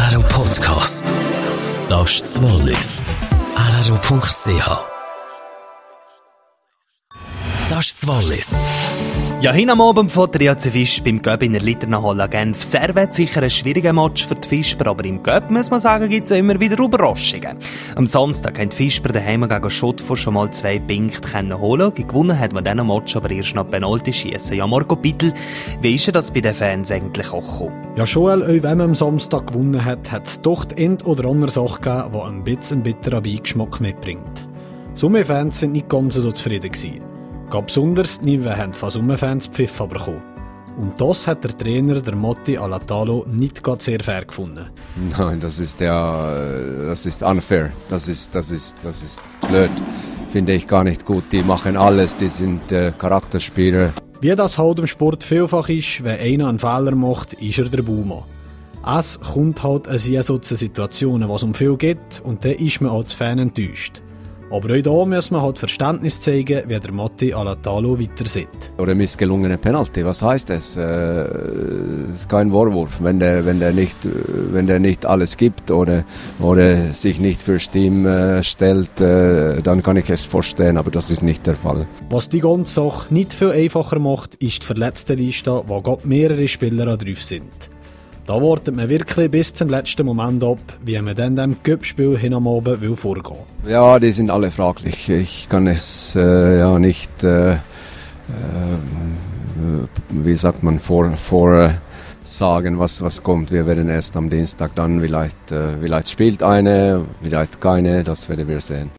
RRO Podcast. Das ist das Wallis. RRO.ch. Das ist das Wallis. Ja, hin am Abend von der EAC Fisch beim Göpp in der Litterner Halle Genf. Servet sicher ein schwieriger Match für die Fischer, aber im Göpp, muss man sagen, gibt es immer wieder Überraschungen. Am Samstag haben die Fischer daheim gegen Schottfurt schon mal 2 Punkte holen. Gewonnen hat man diesen Match aber erst nach Penalty schiessen. Ja, Marco Bittel, wie ist das bei den Fans eigentlich auch gekommen? Ja, Joel, auch wenn man am Samstag gewonnen hat, hat es doch die eine oder andere Sache gegeben, die ein bisschen bitteren Beigeschmack mitbringt. Summe Fans sind nicht ganz so zufrieden gewesen. Ganz besonders die haben von Summe-Fans Pfiff bekommen. Und das hat der Trainer, der Motti Alatalo, nicht gerade sehr fair gefunden. Nein, das ist unfair. Das ist blöd. Finde ich gar nicht gut. Die machen alles, die sind Charakterspieler. Wie das halt im Sport vielfach ist, wenn einer einen Fehler macht, ist er der Baumann. Es kommt halt an solche Situationen, was um viel geht, und dann ist man als Fan enttäuscht. Aber auch da muss man halt Verständnis zeigen, wie der Motti Alatalo weiter sieht. Oder missgelungene Penalty, was heißt das? Es ist kein Vorwurf. Wenn der nicht alles gibt oder sich nicht fürs Team stellt, dann kann ich es verstehen, aber das ist nicht der Fall. Was die ganze Sache nicht viel einfacher macht, ist die Verletztenliste, wo gerade mehrere Spieler drauf sind. Da wartet man wirklich bis zum letzten Moment ab, wie man dann dem Cup-Spiel hin am Abend will vorgehen. Ja, die sind alle fraglich. Ich kann es nicht, wie sagt man, sagen, was kommt. Wir werden erst am Dienstag dann vielleicht spielt eine, vielleicht keine, das werden wir sehen.